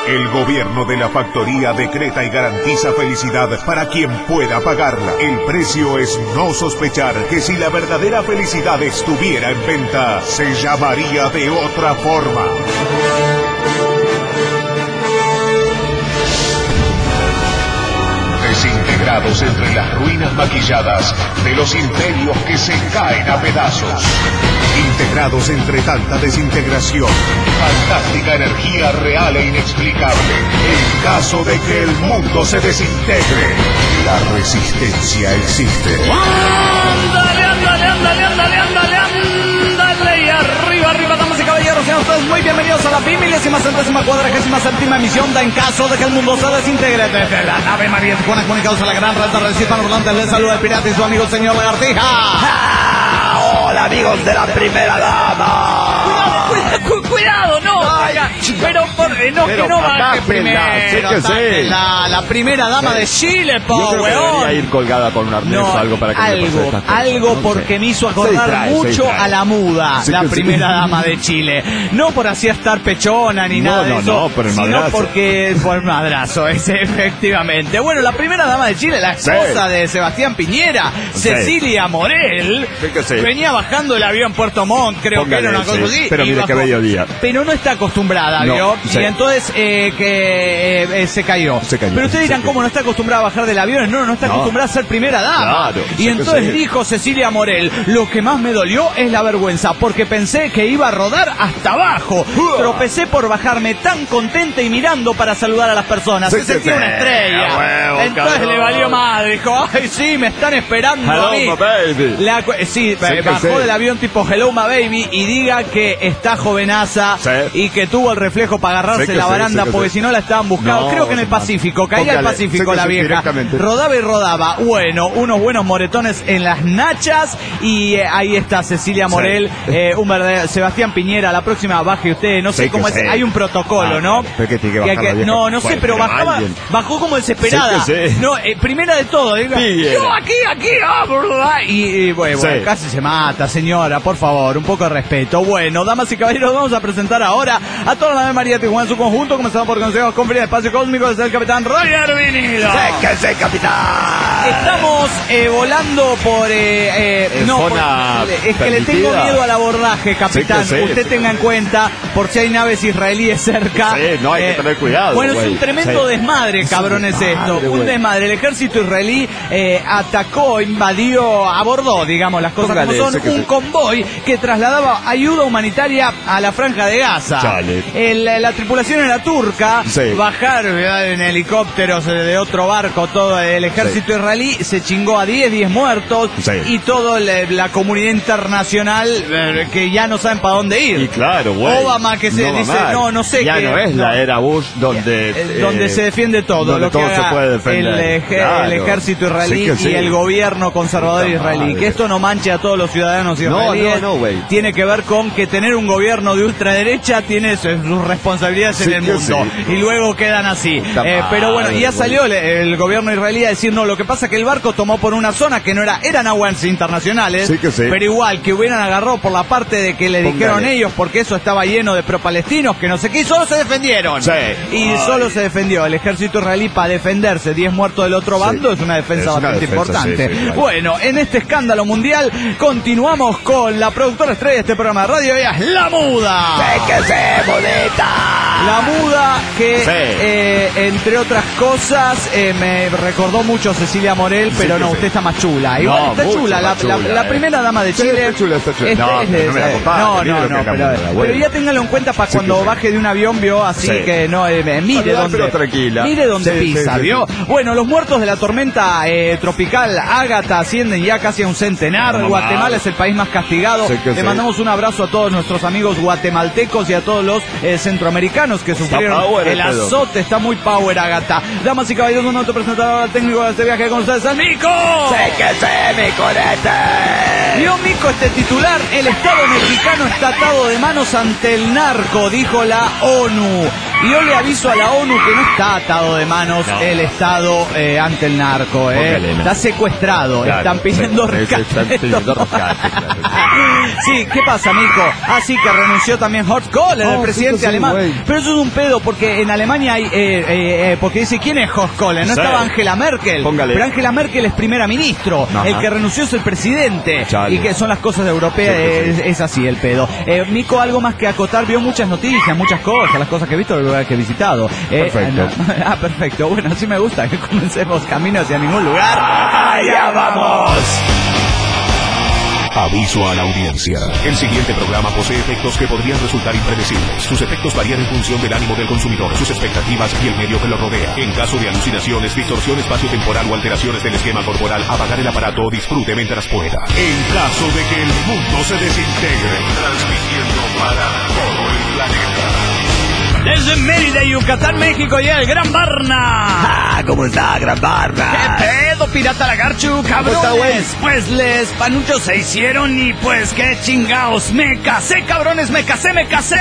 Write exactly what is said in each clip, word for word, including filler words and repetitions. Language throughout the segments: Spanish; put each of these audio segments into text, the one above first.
El gobierno de la factoría decreta y garantiza felicidad para quien pueda pagarla. El precio es no sospechar que si la verdadera felicidad estuviera en venta, se llamaría de otra forma. Desintegrados entre las ruinas maquilladas de los imperios que se caen a pedazos. Integrados entre tanta desintegración, fantástica energía real e inexplicable. En caso de que el mundo se desintegre, la resistencia existe. ¡Ándale, ándale, ándale, ándale, ándale, ándale! Y arriba, arriba, damas y caballeros, sean ustedes muy bienvenidos a la bimilésima centésima cuadragésima séptima emisión de En Caso de que el Mundo se Desintegre, desde la nave María Tijuana, comunicados a la gran red de redes hispanohablantes. Les saluda el pirata y su amigo el señor Lagartija. ¡Ah! Hola, amigos de la primera dama. Cuidado, cuidado, cuidado, no. Ay, pero por, eh, no, pero que no baje primero. sí. La, la primera dama sí. de Chile, po, Yo creo que weón. debería ir colgada con un arnés no, o algo para que algo, me pase estas cosas. algo no porque sé. me hizo acordar distrae, mucho a la muda, sí, la sí. primera dama de Chile. No por así estar pechona ni No, nada de no, eso, no, por el sino madrazo. porque por el madrazo, es efectivamente. Bueno, la primera dama de Chile, la esposa sí. de Sebastián Piñera, sí. Cecilia Morel, sí que sí. venía bajando el avión Puerto Montt, creo Póngale, que era una cosa sí. así. Pero mire qué bello día. Pero no está acostumbrada, no, ¿vio? Sí. Y entonces eh, que eh, eh, se, cayó. se cayó. Pero ustedes dirán, ¿cómo no está acostumbrada a bajar del avión? No, no está no. acostumbrada a ser primera dama. Claro, y entonces dijo Cecilia Morel, lo que más me dolió es la vergüenza, porque pensé que iba a rodar hasta abajo. Uh. Tropecé por bajarme tan contenta y mirando para saludar a las personas. Se, se sentía una estrella. Huevo, entonces cabrón. le valió madre. Dijo, ay, sí, me están esperando Hello, a mí. my baby. La, sí, sí bajó sí. del avión tipo Hello, my baby, y diga que está jovenaza sí. y que tuvo el reflejo para agarrarse sí la sí, baranda sí porque sí. si no la estaban buscando. No, creo que en el Pacífico, caía el Pacífico la vieja. Rodaba y rodaba. Bueno, unos buenos moretones en las nachas y eh, ahí está Cecilia Morel, sí. eh, un verdadero Sebastián Piñera. La próxima baje usted, no sé sí cómo es, sí. hay un protocolo, ah, ¿no? Que tiene que bajar que, que, no, no sé, bueno, pero bajaba, alguien. bajó como desesperada. Sí sí. No, eh, primera de todo, diga, yo aquí, aquí, oh, y, y bueno, sí. bueno, casi se mata, señora, por favor, un poco de respeto. Bueno, damas y caballeros, vamos a presentar ahora a toda la nave María Tijuana en su conjunto, comenzando por consejos con Frida Espacio Cósmico, desde el capitán Roger Vinido. ¡Sí que sí, capitán! Estamos eh, volando por... Eh, eh, no, por, es que le tengo miedo al abordaje, capitán. Sí sí, Usted sí tenga en cuenta, por si hay naves israelíes cerca. Sí, no, hay eh, que tener cuidado. Bueno, wey. es un tremendo sí. desmadre, cabrones, es esto. Wey. Un desmadre. El ejército israelí eh, atacó, invadió, abordó, digamos, las cosas Póngale, como son, un sí. convoy que trasladaba ayuda humanitaria a la Franja de Gaza. El, la tripulación era turca, sí. bajar en helicópteros de otro barco, todo el ejército sí. israelí se chingó a diez, diez muertos sí. y toda la, la comunidad internacional eh, que ya no saben para dónde ir. Y claro, güey. Obama que se no, dice, mamá. no, no sé ya qué. Ya no es no. la era Bush donde... Eh, donde eh, se defiende todo, lo todo que haga se puede defender. El, ej claro. el ejército israelí sí sí. y el gobierno conservador Puta israelí. Madre. Que esto no manche a todos los ciudadanos israelíes. No, no, no, tiene que ver con que tener un gobierno de ultraderecha tiene sus responsabilidades sí, en el mundo. Sí. Y luego quedan así. Eh, pero bueno, ya salió el, el gobierno israelí a decir, no, lo que pasa es que el barco tomó por una zona que no era, eran aguas internacionales, sí que sí. pero igual que hubieran agarrado por la parte de que le Póngale. dijeron ellos, porque eso estaba lleno de pro-palestinos, que no sé qué, y solo se defendieron. Sí. Y Ay. solo se defendió. El ejército israelí para defenderse, diez muertos del otro bando, sí. es una defensa es bastante una defensa, importante. Sí, sí, claro. Bueno, en este escándalo mundial, continuamos con la productora estrella de este programa de radio, ella es La Muda. ¡Sí que sí, bonita! La Muda, que sí. eh, entre otras cosas eh, me recordó mucho a Cecilia Morel, pero sí no, sí. usted está más chula. Igual no, está chula, la, chula la, la primera dama de Chile. Sí, está chula, está chula. Este, no, es de, no, me la compara, no, no, no, pero, muda, pero ya téngalo en cuenta para sí, cuando baje de un avión, vio, así sí. que no, eh, mire dónde, pero tranquila. mire dónde sí, pisa, sí, vio. Sí. Bueno, los muertos de la tormenta eh, tropical Ágata ascienden ya casi a un centenar. No, Guatemala es el país más castigado. Sí, Le sí. mandamos un abrazo a todos nuestros amigos guatemaltecos y a todos los eh, centroamericanos que sufrieron el azote. Está muy power, Ágata. Damas y caballeros, un autopresentador al técnico de este viaje con ustedes, el Mico. ¡Sé que sé, mi corete! Vio, Mico, este titular: el Estado mexicano está atado de manos ante el narco, dijo la ONU. Y yo le aviso a la ONU que no está atado de manos no. el Estado eh, ante el narco, eh. Póngale, está secuestrado, claro, están pidiendo sí, rescate. Están pidiendo rescate claro. Sí, ¿qué pasa, Nico? Así ah, que renunció también Horst Kohler, oh, el presidente sí, alemán. Sí, pero eso es un pedo, porque en Alemania hay, eh, eh, eh, porque dice, ¿quién es Horst Kohler? No sí. estaba Angela Merkel. Póngale. Pero Angela Merkel es primera ministro. Ajá. El que renunció es el presidente. Chale. Y que son las cosas europeas, sí, es, sí. es así el pedo. Eh, Nico, algo más que acotar, vio muchas noticias, muchas cosas, las cosas que he visto, los lugares que he visitado. Eh, perfecto. No, ah, perfecto. Bueno, así me gusta que comencemos camino hacia ningún lugar. ¡Allá vamos! Aviso a la audiencia. El siguiente programa posee efectos que podrían resultar impredecibles. Sus efectos varían en función del ánimo del consumidor, sus expectativas y el medio que lo rodea. En caso de alucinaciones, distorsión espaciotemporal o alteraciones del esquema corporal, apagar el aparato o disfrute mientras pueda. En caso de que el mundo se desintegre, transmitiendo para todo el planeta. Desde Mérida, Yucatán, México, llega el Gran Barna. Ah, ¿cómo está, Gran Barna? ¿Qué pedo, pirata lagarchu, cabrones? Pues les panuchos se hicieron y pues qué chingaos. Me casé, cabrones, me casé, me casé.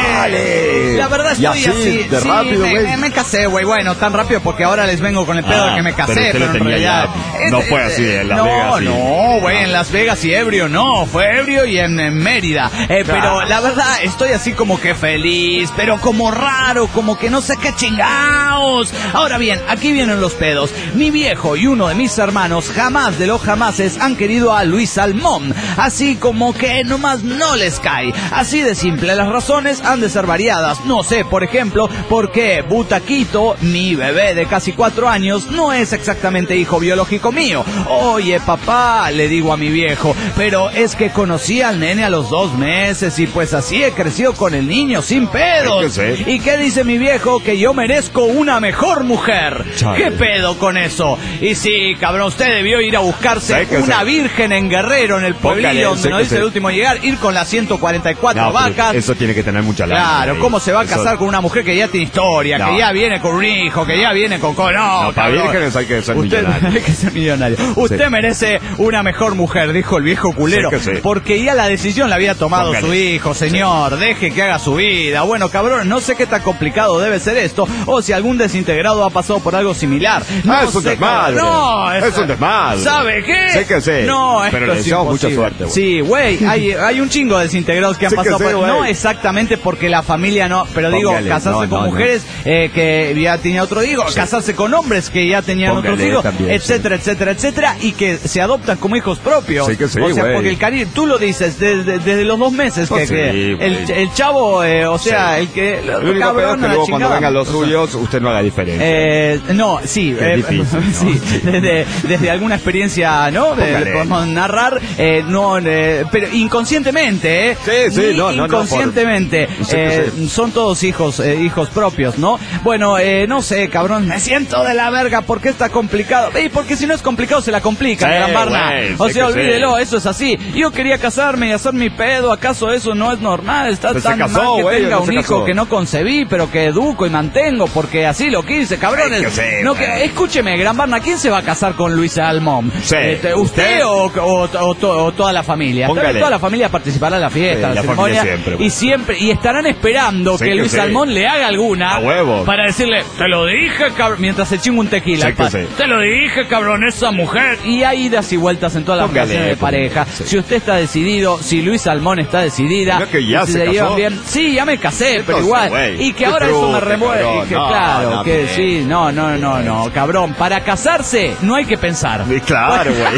¡Dale! La verdad estoy así, así. De sí, rápido, me, me, me casé, güey. Bueno, tan rápido porque ahora les vengo con el pedo ah, de que me casé, pero, pero en realidad... Ya, no fue así en Las no, Vegas. No, no, güey, en Las Vegas y ebrio, no. Fue ebrio y en, en Mérida. Eh, ah. Pero la verdad estoy así como que feliz, pero como raro, como que no sé qué chingaos. Ahora bien, aquí vienen los pedos. Mi viejo y uno de mis hermanos jamás de los jamases han querido a Luis Salmón. Así como que nomás no les cae. Así de simple, las razones han de ser variadas. No sé, por ejemplo, por qué Butaquito, mi bebé de casi cuatro años, no es exactamente hijo biológico mío. Oye, papá, le digo a mi viejo, pero es que conocí al nene a los dos meses y pues así he crecido con el niño sin pedos. ¿Y qué dice mi viejo? Que yo merezco una mejor mujer. Chale. ¿Qué pedo con eso? Y sí, cabrón, usted debió ir a buscarse una sé. virgen en Guerrero, en el pueblillo Póngale, donde nos dice sé. el último llegar, ir con las ciento cuarenta y cuatro no, vacas. Eso tiene que tener mucha lana. Claro, ahí. ¿Cómo se va a casar eso... con una mujer que ya tiene historia, no. que ya viene con un hijo, que ya viene con... No, no para vírgenes hay que ser usted, millonario. Hay que ser millonario. Usted sí. merece una mejor mujer, dijo el viejo culero, sí porque ya la decisión la había tomado Póngale. su hijo, señor. Sí. Deje que haga su vida. Bueno, cabrón, no sé qué tan complicado debe ser esto, o si algún desintegrado ha pasado por algo similar. No ah, es un desmadre. No, es, es un desmadre. ¿Sabe qué? Sé que sé. No, pero le deseamos mucha suerte, güey. Sí, güey, hay, hay un chingo de desintegrados que han sí pasado que sé, por... No exactamente porque la familia no, pero digo, Póngale. casarse no, con no, mujeres no. Eh, que ya tenía otro hijo, sí. casarse con hombres que ya tenían Póngale otros hijos, también, etcétera, sí. etcétera, etcétera, y que se adoptan como hijos propios. Sí que sí, o sea, güey. porque el cariño, tú lo dices desde, desde los dos meses pues que, sí, que el, el chavo, eh, o sea, sí. el que... Lo único cabrón, que luego cuando vengan los suyos, usted no haga diferencia. Eh, no, sí, eh, difícil, ¿no? sí desde, desde alguna experiencia, ¿no? De, de, podemos narrar, eh, no, eh, pero inconscientemente, ¿eh? Sí, sí, no, no, inconscientemente, no, por... eh, son todos hijos, eh, hijos propios, ¿no? Bueno, eh, no sé, cabrón, me siento de la verga, ¿por qué está complicado? Y porque si no es complicado se la complica, sí, Gran Barna. Wey, o sea, olvídelo, sí. eso es así. Yo quería casarme y hacer mi pedo, ¿acaso eso no es normal? Está pues tan casó, mal que wey, tenga no un hijo casó. que no concebí, pero que educo y mantengo, porque así lo quise, cabrones. Que sé, no, que, escúcheme, Gran Barna, ¿quién se va a casar con Luis Salmón? Sí. Este, ¿Usted, ¿Usted? O, o, o, o, o toda la familia? Toda la familia participará en la fiesta, sí, la, la ceremonia, siempre, y siempre y estarán esperando sí, que, que Luis sí. Salmón le haga alguna a huevo. Para decirle, te lo dije, cabrón, mientras se chinga un tequila. Sí, sí. Te lo dije, cabrón, esa mujer. Y hay idas y vueltas en todas las relaciones de pareja. Sí. Si usted está decidido, si Luis Salmón está decidida, ¿no que ya si se, se casó? Bien, sí, ya me casé, Entonces, pero igual. Wey, y que ahora eso me remueve. Y que no, claro, no, que no, sí, no, no, no, no, cabrón. Para casarse no hay que pensar. Claro, güey.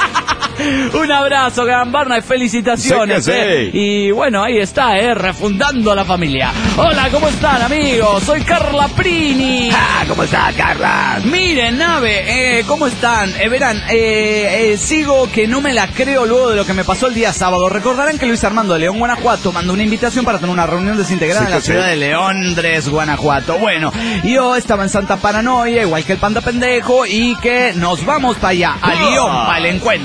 Un abrazo, Gran Barna, y felicitaciones. Sí eh. Y bueno, ahí está, eh, refundando la familia. Hola, ¿cómo están, amigos? Soy Carla Prini. Ah, ¿cómo está, Carla? Miren, nave, eh, ¿cómo están? Eh, verán, eh, eh, sigo que no me la creo luego de lo que me pasó el día sábado. Recordarán que Luis Armando de León, Guanajuato, mandó una invitación para tener una reunión desintegrada sí, en la ciudad sí. de Leondres, Guanajuato. Bueno, yo estaba en Santa Paranoia, igual que el Panda Pendejo, y que nos vamos para allá, a León, para el encuentro.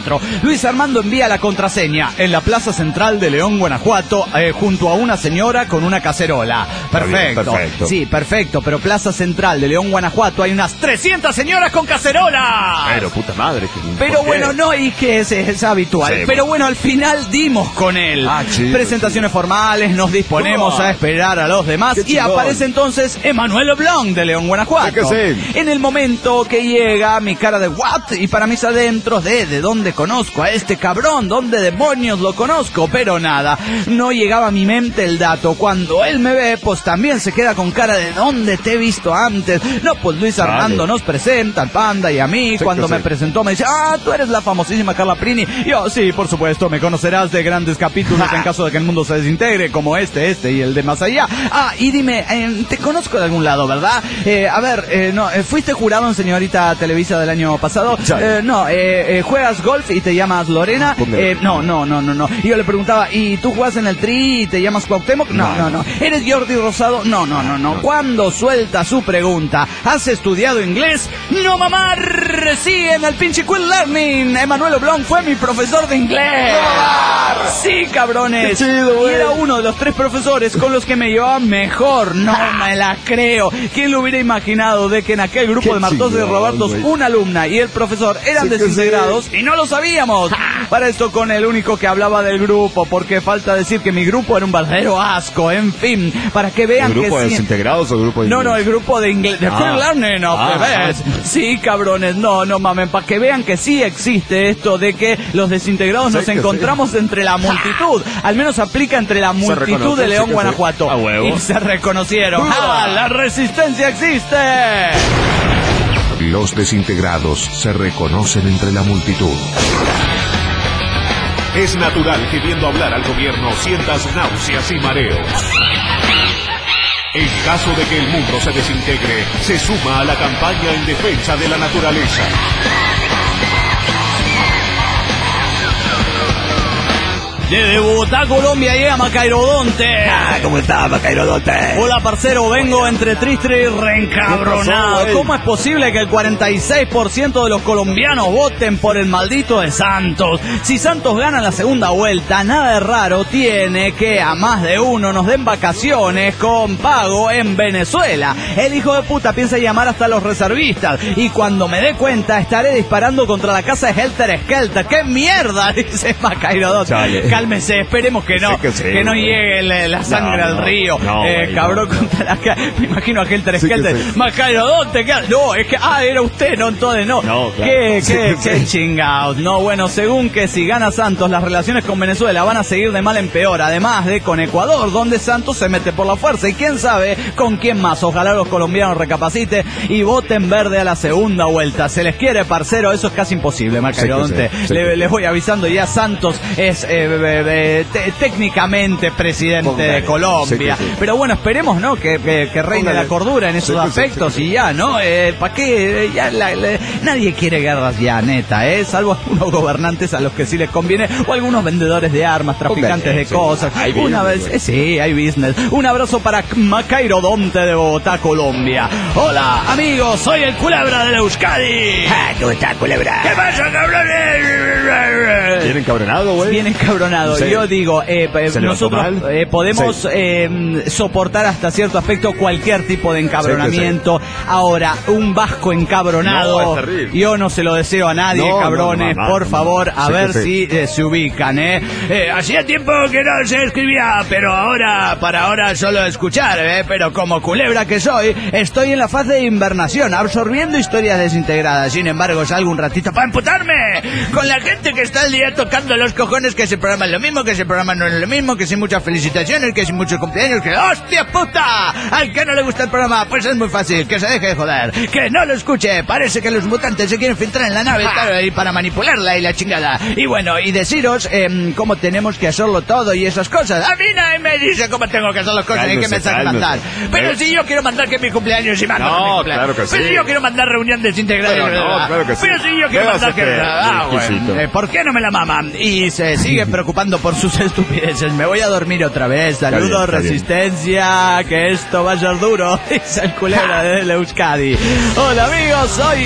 Luis Armando envía la contraseña en la plaza central de León, Guanajuato, eh, junto a una señora con una cacerola. Perfecto. Bien, perfecto. Sí, perfecto, pero plaza central de León, Guanajuato, hay unas trescientas señoras con cacerola. Pero puta madre. Pero bueno, no, y que es, es habitual. Sí, pero bueno, al final dimos con él. Ah, chido, presentaciones chido. formales, nos disponemos oh, a esperar a los demás y aparece entonces Emanuel Oblong de León, Guanajuato. Sí. En el momento que llega, mi cara de what, y para mis adentros de de dónde conozco a este cabrón, dónde demonios lo conozco, pero nada, no llegaba a mi mente el dato. Cuando él me ve, pues también se queda con cara de dónde te he visto antes. No, pues Luis Armando vale. nos presenta al Panda y a mí. Sí, Cuando me sí. presentó me dice, ah, tú eres la famosísima Carla Prini. Yo, sí, por supuesto, me conocerás de grandes capítulos en caso de que el mundo se desintegre, como este, este y el de más allá. Ah, y dime, eh, te conozco de algún lado, ¿verdad? Eh, a ver, eh, no, eh, ¿fuiste jurado en Señorita Televisa del año pasado? Eh, no, eh, eh, ¿juegas golf y te llamas Lorena? Eh, no, no, no, no, no. Y yo le preguntaba, ¿y tú juegas en el Tri y te llamas Cuauhtémoc? No, no, no. ¿Eres Jordi Rosado? No, no, no, no. Cuando suelta su pregunta, ¿has estudiado inglés? ¡No, mamá! Sí, en el pinche Quill Learning. Emanuel Oblong fue mi profesor de inglés. ¡No, sí, cabrones! ¡Qué chido, y era uno de los tres profesores con los que me llevaba mejor. No me la creo. ¿Quién lo hubiera imaginado de que en aquel grupo Qué de Martos de Robertos una alumna y el profesor eran sí, desintegrados sí. y no lo sabíamos? Para esto con el único que hablaba del grupo, porque falta decir que mi grupo era un verdadero asco. En fin, para que vean ¿El grupo que de sí. desintegrados o el grupo de No, inglés? no, el grupo de inglés. De ah. Learning, no, ah, ves. Ah. Sí, cabrones, no, no mamen, para que vean que sí existe esto de que los desintegrados sí, nos encontramos sí. entre la multitud. Al menos aplica entre la multitud de León, sí Guanajuato. Sí. huevo. Y se reconocieron. ¡Ah, la resistencia existe! Los desintegrados se reconocen entre la multitud. Es natural que viendo hablar al gobierno sientas náuseas y mareos. En caso de que el mundo se desintegre, se suma a la campaña en defensa de la naturaleza. Desde Bogotá, Colombia, llega Macairodonte. Ah, ¿cómo está, Macairodonte? Hola, parcero, vengo entre triste y reencabronado. ¿Cómo es posible que el cuarenta y seis por ciento de los colombianos voten por el maldito de Santos? Si Santos gana la segunda vuelta, nada de raro tiene que a más de uno nos den vacaciones con pago en Venezuela. El hijo de puta piensa llamar hasta a los reservistas. Y cuando me dé cuenta, estaré disparando contra la casa de Helter Skelter. ¡Qué mierda! Dice Macairodonte. Cálmese, esperemos que no, que, sí, que no llegue la, la sangre no, al no, río. No, eh, wey, cabrón, no. contra la ca... me imagino a Helter sí Skelter. Sí. Macairodonte, no, es que, ah, era usted, no, entonces no. no claro. ¿Qué, sí, qué, sí. qué chingados? No, bueno, según que si gana Santos, las relaciones con Venezuela van a seguir de mal en peor, además de con Ecuador, donde Santos se mete por la fuerza. Y quién sabe con quién más. Ojalá los colombianos recapaciten y voten verde a la segunda vuelta. Se les quiere, parcero, eso es casi imposible, Macairodonte. Sí, sí, sí, le, sí. Les voy avisando, ya Santos es... Eh, Eh, te, técnicamente presidente Póngale. de Colombia, sí, sí. pero bueno, esperemos no que, que, que reine Póngale. la cordura en esos sí, aspectos sí, sí, sí. y ya, ¿no? Eh, ¿Para qué? Ya la, la, nadie quiere guerras ya, neta, ¿eh? Salvo algunos gobernantes a los que sí les conviene, o algunos vendedores de armas, traficantes Póngale. de sí. cosas. Hay Una business, vez, eh, sí, hay business. Un abrazo para Macairodonte de Bogotá, Colombia. Hola, amigos, soy el Culebra de Euskadi. Ah, ¿cómo está, Culebra? ¿Qué pasa, cabrones? Bien encabronado, güey. Bien encabronado. Sí. Yo digo, eh, nosotros eh, podemos sí. eh, soportar hasta cierto aspecto cualquier tipo de encabronamiento. Sí, sí. Ahora, un vasco encabronado, no, yo no se lo deseo a nadie, no, cabrones, no, no, por no, favor, no, no. a sí, ver sí. si eh, se ubican, ¿eh? ¿eh? Hacía tiempo que no se escribía, pero ahora, para ahora solo escuchar, ¿eh? Pero como culebra que soy, estoy en la fase de invernación, absorbiendo historias desintegradas. Sin embargo, salgo un ratito para emputarme con la gente que está el día tocando los cojones que se programa lo mismo, que ese programa no es lo mismo, que sin muchas felicitaciones, que sin muchos cumpleaños, que ¡hostia puta! Al que no le gusta el programa, pues es muy fácil, que se deje de joder, que no lo escuche, parece que los mutantes se quieren filtrar en la nave y para manipularla y la chingada. Y bueno, y deciros eh, cómo tenemos que hacerlo todo y esas cosas. A mí nadie me dice cómo tengo que hacer las cosas y que me sabe mandar. Pero si yo quiero mandar que mi cumpleaños y mando no, mi cumpleaños. Claro que sí. Pero si yo quiero mandar reunión desintegrada. Pero no, claro que sí. Pero si yo quiero mandar que... Ah, bueno, eh, ¿por qué no me la maman? Y se sigue preocupando por sus estupideces. Me voy a dormir otra vez. Saludos, resistencia, que esto va a ser duro. Dice el Culebra de Euskadi. Hola amigos, soy una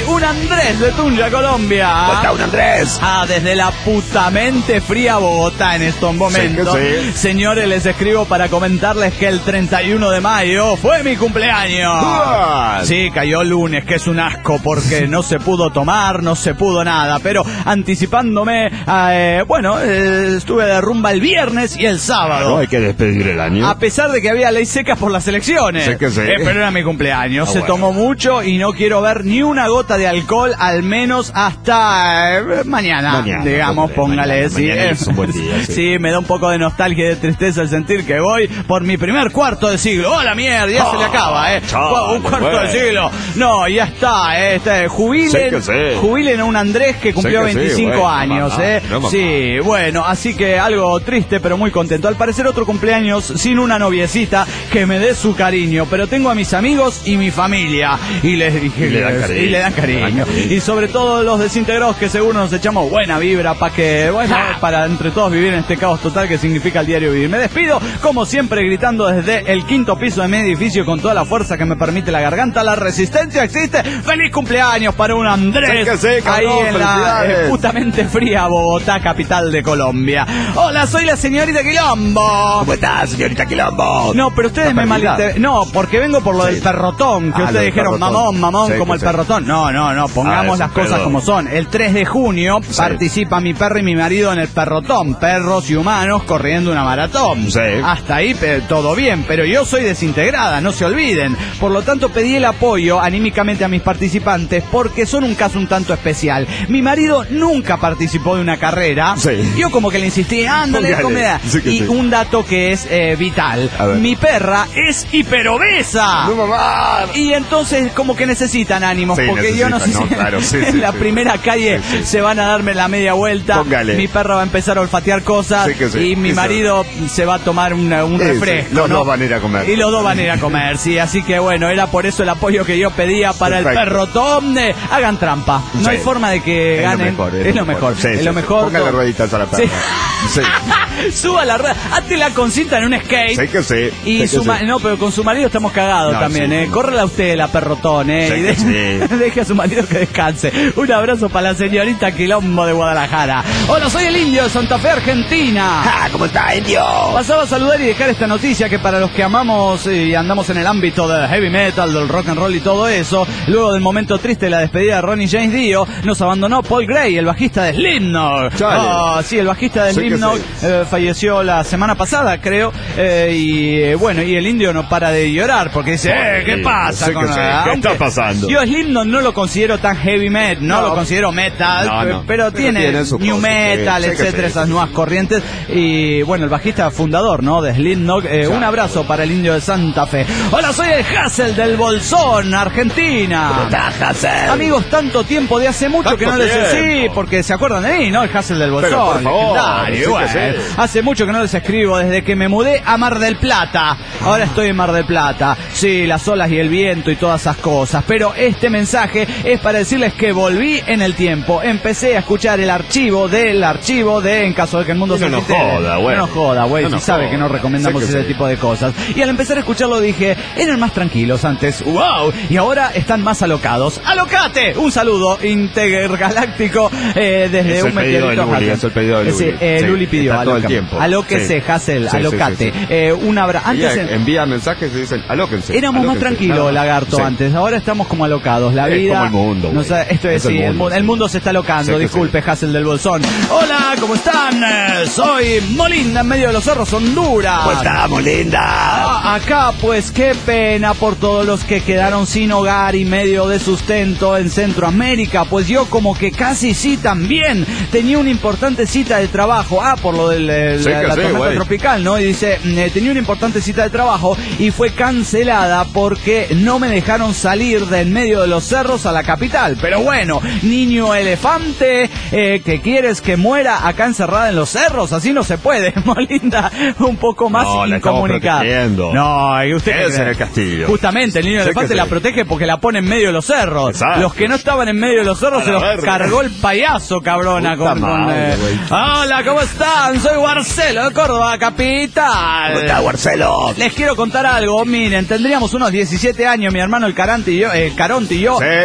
Andrés de Tunja, Colombia. ¿Cómo está un Andrés? Ah, desde la putamente fría Bogotá en estos momentos. Sí, sí. Señores, les escribo para comentarles que el treinta y uno de mayo fue mi cumpleaños. Ah. Sí, cayó lunes, que es un asco porque no se pudo tomar, no se pudo nada. Pero anticipándome, eh, bueno, eh, estuve de rumba el viernes y el sábado. No hay que despedir el año. A pesar de que había ley seca por las elecciones. Sé que sí. Eh, pero era mi cumpleaños. Ah, se bueno. tomó mucho y no quiero ver ni una gota de alcohol, al menos hasta eh, mañana, Mañana, digamos, hombre, póngale. mañana, sí, mañana eh. es un buen día, sí. Sí, me da un poco de nostalgia y de tristeza el sentir que voy por mi primer cuarto de siglo. ¡Oh, la mierda! Ya Ah, se le acaba, ¿eh? chale, Un cuarto bueno. de siglo. No, ya está, ¿eh? Este, jubilen, Sé que sí. jubilen a un Andrés que cumplió Sé que sí, veinticinco bueno, años, mamá, ¿eh? no, mamá. Sí, bueno, así que algo triste, pero muy contento. Al parecer otro cumpleaños sin una noviecita que me dé su cariño, pero tengo a mis amigos y mi familia y les dije Y le dan cariño. y le dan cariño. Le dan cariño. Y sobre todo los desintegrados que seguro nos echamos buena vibra para que, bueno, para entre todos vivir en este caos total que significa el diario vivir. Me despido, como siempre, gritando desde el quinto piso de mi edificio con toda la fuerza que me permite la garganta. La resistencia existe. ¡Feliz cumpleaños para un Andrés! Sé que sí, ahí cabrón, en la felicidades. eh, putamente fría Bogotá, capital de Colombia. Hola, soy la señorita Quilombo. ¿Cómo está, señorita Quilombo? No, pero ustedes me malinterpretaron. No, porque vengo por lo Sí. del perrotón, que Ah, lo ustedes del dijeron perrotón. mamón, mamón, Sí, como que el sí. perrotón. No, no, no, pongamos Ah, es las un cosas pedo. como son. El tres de junio Sí. participa mi perro y mi marido en el perrotón, perros y humanos corriendo una maratón. Sí. Hasta ahí pe- todo bien, pero yo soy desintegrada, no se olviden. Por lo tanto, pedí el apoyo anímicamente a mis participantes porque son un caso un tanto especial. Mi marido nunca participó de una carrera. Sí. Yo como que le insistí, ándale, Póngale. comida. Sí que y sí. un dato que es eh, vital. A ver. Mi perra es hiperobesa. ¡No, mamá! Y entonces como que necesitan ánimos, Sí, porque yo no sé necesitan, si no, claro, sí, en sí, la sí. primera calle Sí, sí. se van a darme la media vuelta. Póngale. Mi perra va a empezar a olfatear cosas Sí que sí, y mi eso. marido se va a tomar una- un Sí, sí. refresco. Los ¿no? dos van a ir a comer. Y los dos van a ir a comer, sí. Así que bueno, era por eso el apoyo que yo pedía para Perfecto. el perrotón. Eh, hagan trampa. No Sí. hay forma de que Es lo ganen. mejor, es lo mejor. Sí, es sí, lo sí. mejor. Póngale rueditas a la perra. Sí. Sí. Suba la rueda, hazte con cinta en un skate. Sé que sí. Y sé que su sí. ma- no, pero con su marido estamos cagados No, también, sí, ¿eh? sí. Córrela usted, la perrotón, ¿eh? Sé Y que de- sí. deje a su marido que descanse. Un abrazo para la señorita Quilombo de Guadalajara. Hola, soy el Indio de Santa Fe, Argentina. Ah, ¿cómo está, indio? Pasaba a saludar y dejar esta noticia que para los que amamos y andamos en el ámbito del heavy metal, del rock and roll y todo eso, luego del momento triste de la despedida de Ronnie James Dio, nos abandonó Paul Gray, el bajista de Slipknot. Chale. Ah, sí, el bajista de Sé que Slipknot sí. eh, falleció la semana pasada, creo, eh, y eh, bueno, y el Indio no para de llorar porque dice, eh, ¿qué Sí, pasa? sé con que sí. la-?" ¿Qué Aunque está pasando? Yo Slipknot no lo considero tan heavy metal, no, No. lo considero metal, No, pe- no. pero, Pero tiene, tiene su new cosa, metal, sí, sé que etcétera, sí. esas nuevas corrientes. Y bueno, el bajista fundador, ¿no? De Slipknot. Eh, un abrazo para el Indio de Santa Fe. Hola, soy el Hassel del Bolsón, Argentina. Está, Hassel. Amigos, tanto tiempo de hace mucho Tanto que no les tiempo. sí, porque se acuerdan de mí, ¿no? El Hassel del Bolsón. Pero, por favor, legendario, sí que bueno. sí. Hace mucho que no les escribo, desde que me mudé a Mar del Plata. Ahora estoy en Mar del Plata. Sí, las olas y el viento y todas esas cosas. Pero este mensaje es para decirles que volví en el tiempo. Empecé a escuchar el archivo del archivo de En caso de que el mundo Y se no nos entere. joda, güey. No nos joda, güey. No Si nos sabe joda. que no recomendamos Sé que ese sí. tipo de cosas. Y al empezar a escucharlo dije, eran más tranquilos antes. ¡Wow! Y ahora están más alocados. ¡Alocate! Un saludo intergaláctico eh, desde Es un el pedido de meteorito Luli, Hassel. es el pedido de Luli. Sí, eh, Sí, Luli pidió, está todo el alócame. tiempo. Alóquese, Sí. Hassel, Sí, sí, alocate. sí, sí. Eh, un abrazo. Antes Ella en- envía mensajes y dicen, alóquense. Éramos más alóquense". tranquilos, Nada más. lagarto, Sí. antes. Ahora estamos como alocados. La Es vida. como el mundo, no güey. sé, esto es, Es el sí, el, mundo, mu- el sí. mundo se está alocando. Sé que Disculpe, Hassel del Bolsón. Hola, ¿cómo están? Eh, Soy Molinda, en medio de los cerros, Honduras. ¿Cómo estamos, linda? Ah, acá, pues qué pena por todos los que quedaron sin hogar y medio de sustento en Centroamérica. Pues yo como que casi sí también tenía una importante cita de trabajo. Ah, por lo de la, Sí, la- que la sí, tormenta güey. tropical, ¿no? Y dice, mm, eh, tenía una importante cita de trabajo y fue cancelada porque no me dejaron salir de en medio de los cerros a la capital. Pero bueno, niño elefante, eh, que quieres que muera acá encerrada en los cerros, así no se puede. Molinda, un poco más No, la estamos incomunicada. protegiendo. No, y usted Quédese en el castillo. Justamente, el niño Sé elefante que la sí. protege porque la pone en medio de los cerros. Exacto. Los que no estaban en medio de los cerros A se la los verga. cargó el payaso, cabrona. Puta Con, con, madre, eh, güey. Hola, ¿cómo están? Soy Marcelo de Córdoba, capital. ¿Cómo está, Marcelo? Les quiero contar algo, miren, tendríamos unos diecisiete años, mi hermano el Caranti y yo, eh, Caronte y yo, Sí. armábamos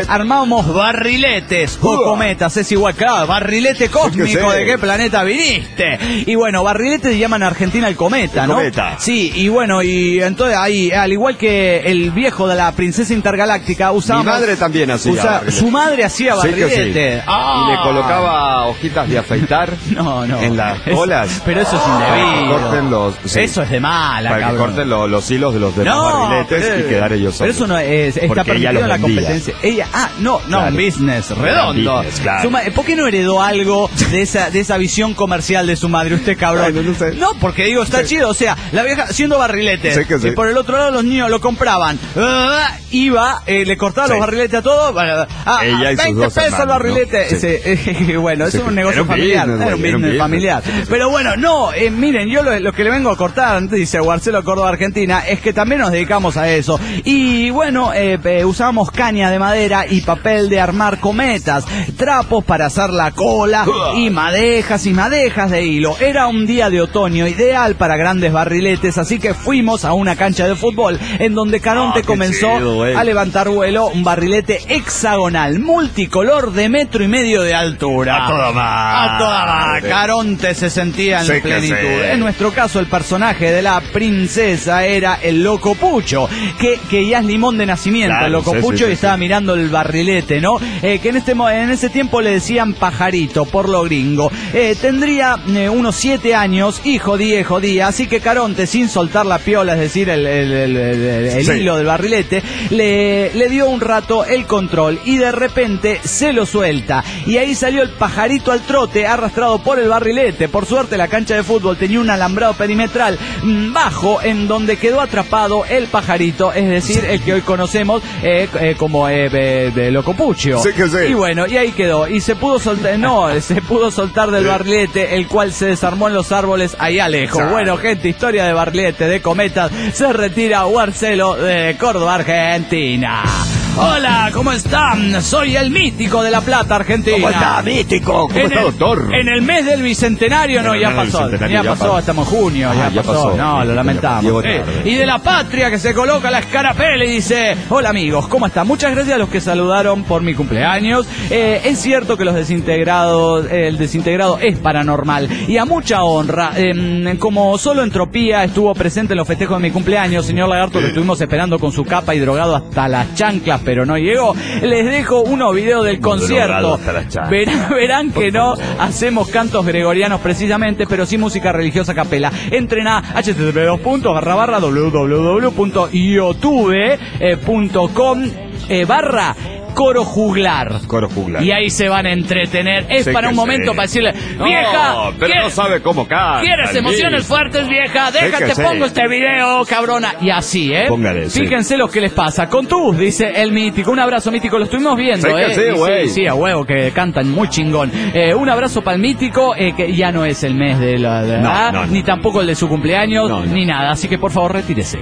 llamamos barriletes o uh. cometas, es igual, claro, barrilete cósmico, ¿de qué planeta viniste? Y bueno, barrilete se llama en Argentina el cometa, ¿no? Cometa. Sí, y bueno, y entonces ahí, al igual que el viejo de la princesa intergaláctica, usaba... Mi madre también hacía usa, Su madre hacía barrilete. Sí sí. Ah. Y le colocaba hojitas de afeitar no, no. en las colas. Es, pero eso es indebido. Corten los, sí. Eso es de mala, Para cabrón. que corten los, los hilos de los demás no, barriletes pero, y quedar ellos solos. Pero eso no es, está permitido en la competencia. Ella, ah, no, no, claro. un business redondo. Business, claro. Su, ¿por qué no heredó algo de esa, de esa visión comercial de su madre, usted cabrón? Bueno, no, sé. no, porque digo, está sí. chido, o sea, la vieja haciendo barriletes. Sí que sí. Y por el otro lado los niños lo compraban. Uh, iba, eh, le cortaba sí. los barriletes a todos. Uh, ah, Ella y sus veinte dos pesos el barrilete. ¿no? Sí. Ese, eh, bueno, sí. eso es un negocio era familiar. Business, era un business, business familiar. Sí, sí. Pero bueno, no, eh, miren, yo lo, lo que le vengo a cortar, antes dice Marcelo Córdoba Argentina, es que también nos dedicamos a eso. Y bueno, eh, eh, usábamos caña de madera y papel de armar cometas, trapos para hacer la cola y madejas y madejas de hilo. Era un día de otoño ideal para grandes barriletes, así que fuimos a una cancha de fútbol en donde Caronte oh, comenzó chido, a levantar vuelo, un barrilete hexagonal, multicolor de metro y medio de altura. A toda madre. A toda madre. Caronte se sentía en sé plenitud. Sé. En nuestro caso, el personaje de la princesa era el Loco Pucho, que, que ya es limón de nacimiento, claro, el Loco sí, Pucho, sí, y sí, estaba sí. mirando el barrilete, ¿no? Eh, que en este en ese tiempo le decían pajarito, por lo gringo. Eh, tendría eh, unos siete años y jodía, jodía, así que Caronte, sin soltar la piola, es decir, el, el, el, el, el sí. hilo del barrilete, le, le dio un rato el control y de repente se lo suelta. Y ahí salió el pajarito al trote, arrastrado por el barrilete. Por suerte, la cancha de fútbol tenía un alambrado perimetral bajo en donde quedó atrapado el pajarito, es decir, el que hoy conocemos eh, eh, como eh, de, de Loco Pucho. Sí que sí. Y bueno, y ahí quedó. Y se pudo soltar, no, se pudo soltar del barrilete, el cual se desarmó en los árboles allá lejos. Chale. Bueno, gente, historia de barrilete, de cometas. Se retira Marcelo de Córdoba, Argentina. Hola, ¿cómo están? Soy el mítico de La Plata, Argentina. ¿Cómo está, mítico? ¿Cómo en está, el, doctor? En el mes del Bicentenario, no, no ya no, pasó. Ya, ya pasó, estamos en junio, ah, ya, ya pasó. pasó. No, lo lamentamos. Eh, y de la patria que se coloca la escarapela y dice: hola amigos, ¿cómo están? Muchas gracias a los que saludaron por mi cumpleaños. Eh, es cierto que los desintegrados, eh, el desintegrado es paranormal. Y a mucha honra, eh, como solo Entropía estuvo presente en los festejos de mi cumpleaños, señor Lagarto, lo estuvimos esperando con su capa y drogado hasta las chanclas, pero no llegó. Les dejo unos videos del concierto. Verán, verán que no hacemos cantos gregorianos precisamente, pero sí música religiosa a capela. Entren a h t t p dos punto barra barra w w w punto youtube punto com eh, barra Coro Juglar. Coro Juglar. Y ahí se van a entretener. Es sé para un momento sé. para decirle: vieja, no, pero no sabe cómo canta. ¿Quieres emociones fuertes, vieja? Déjate, pongo este video, cabrona. Y así, ¿eh? Póngale, Fíjense sí. lo que les pasa. Con tú, dice el mítico. Un abrazo, mítico. Lo estuvimos viendo, sé ¿eh? Sí, güey. Sí, sí, a huevo, que cantan muy chingón. Eh, un abrazo para el mítico, eh, que ya no es el mes de la. De, no, ¿ah? no, no, ni tampoco el de su cumpleaños, no, no. ni nada. Así que por favor, retírese.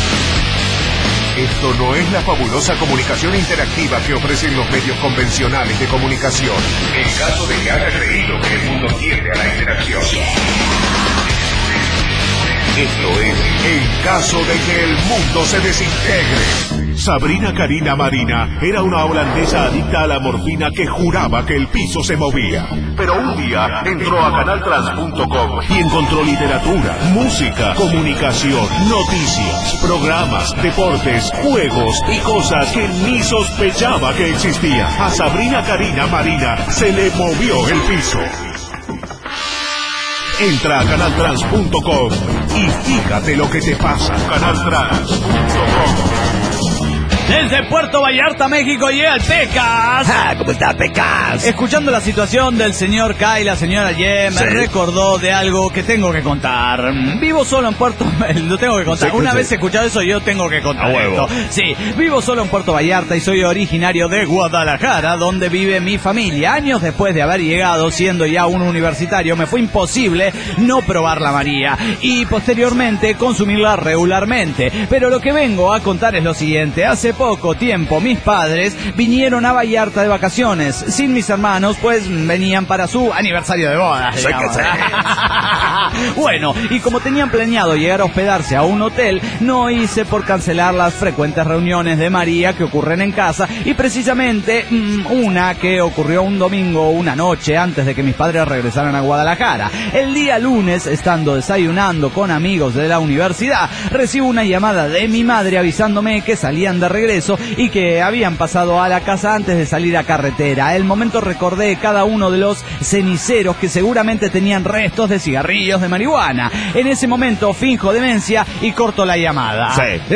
Esto no es la fabulosa comunicación interactiva que ofrecen los medios convencionales de comunicación. En caso de que haya creído que el mundo tiende a la interacción. Esto es en caso de que el mundo se desintegre. Sabrina Karina Marina era una holandesa adicta a la morfina que juraba que el piso se movía. Pero un día entró a canal trans punto com y encontró literatura, música, comunicación, noticias, programas, deportes, juegos y cosas que ni sospechaba que existían. A Sabrina Karina Marina se le movió el piso. Entra a canal trans punto com y fíjate lo que te pasa. canal trans punto com. Desde Puerto Vallarta, México, llega el Pecas. Ah, ¿cómo está, Pecas? Escuchando la situación del señor K y la señora Ye, me sí. recordó de algo que tengo que contar. Vivo solo en Puerto... Lo tengo que contar. Sí, Una sí. vez escuchado eso, yo tengo que contar a esto. Huevo. Sí, vivo solo en Puerto Vallarta y soy originario de Guadalajara, donde vive mi familia. Años después de haber llegado, siendo ya un universitario, me fue imposible no probar la María y posteriormente consumirla regularmente. Pero lo que vengo a contar es lo siguiente. Hace de poco tiempo mis padres vinieron a Vallarta de vacaciones, sin mis hermanos, pues venían para su aniversario de boda. Sí que sí. Bueno, y como tenían planeado llegar a hospedarse a un hotel, no hice por cancelar las frecuentes reuniones de María que ocurren en casa, y precisamente mmm, una que ocurrió un domingo, una noche antes de que mis padres regresaran a Guadalajara. El día lunes, estando desayunando con amigos de la universidad, recibo una llamada de mi madre avisándome que salían de regreso y que habían pasado a la casa antes de salir a carretera. Al momento recordé cada uno de los ceniceros que seguramente tenían restos de cigarrillos de marihuana. En ese momento finjo demencia y corto la llamada. Sí.